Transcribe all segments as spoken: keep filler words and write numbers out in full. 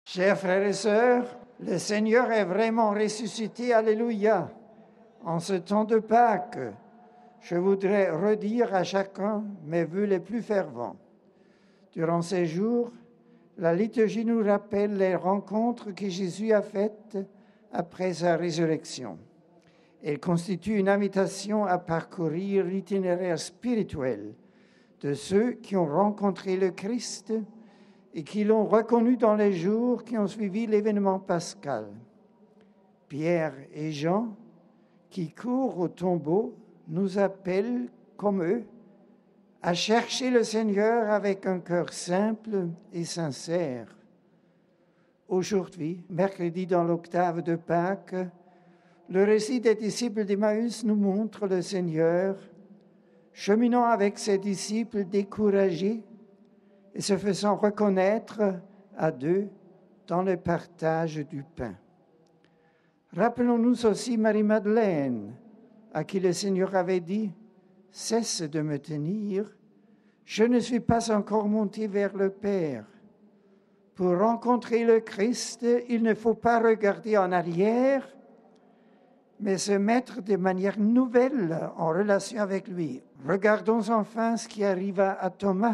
Chers frères et sœurs, le Seigneur est vraiment ressuscité, alléluia. En ce temps de Pâques, je voudrais redire à chacun mes vœux les plus fervents. Durant ces jours, la liturgie nous rappelle les rencontres que Jésus a faites après sa résurrection. Elle constitue une invitation à parcourir l'itinéraire spirituel de ceux qui ont rencontré le Christ et qui l'ont reconnu dans les jours qui ont suivi l'événement pascal. Pierre et Jean, qui courent au tombeau, nous appellent, comme eux, à chercher le Seigneur avec un cœur simple et sincère. Aujourd'hui, mercredi dans l'octave de Pâques, le récit des disciples d'Emmaüs nous montre le Seigneur cheminant avec ses disciples découragés et se faisant reconnaître à deux dans le partage du pain. Rappelons-nous aussi Marie-Madeleine, à qui le Seigneur avait dit « Cesse de me tenir, je ne suis pas encore monté vers le Père. » Pour rencontrer le Christ, il ne faut pas regarder en arrière, mais se mettre de manière nouvelle en relation avec lui. Regardons enfin ce qui arriva à Thomas.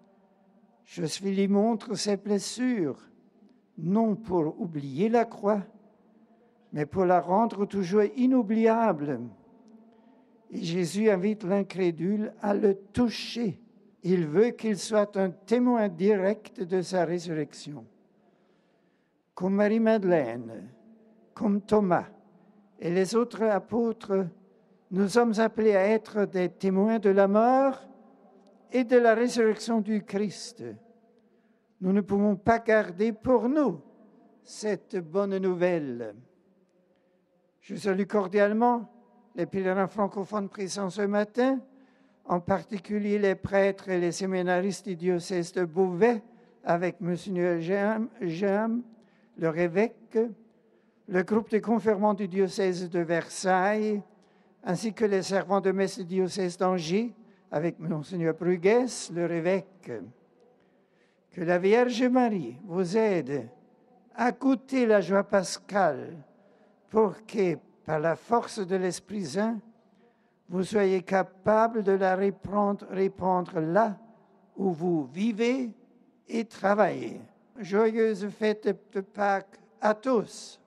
Je lui montre ses blessures, non pour oublier la croix, mais pour la rendre toujours inoubliable. Et Jésus invite l'incrédule à le toucher. Il veut qu'il soit un témoin direct de sa résurrection. Comme Marie-Madeleine, comme Thomas et les autres apôtres, nous sommes appelés à être des témoins de la mort et de la résurrection du Christ. Nous ne pouvons pas garder pour nous cette bonne nouvelle. Je salue cordialement les pèlerins francophones présents ce matin, en particulier les prêtres et les séminaristes du diocèse de Beauvais, avec Monseigneur Jam, leur évêque, le groupe de confirmants du diocèse de Versailles, ainsi que les servants de messe du diocèse d'Angers, avec Monseigneur Bruguès, leur évêque. Que la Vierge Marie vous aide à goûter la joie pascale pour que, par la force de l'Esprit Saint, vous soyez capable de la répandre, répandre là où vous vivez et travaillez. Joyeuse fête de Pâques à tous!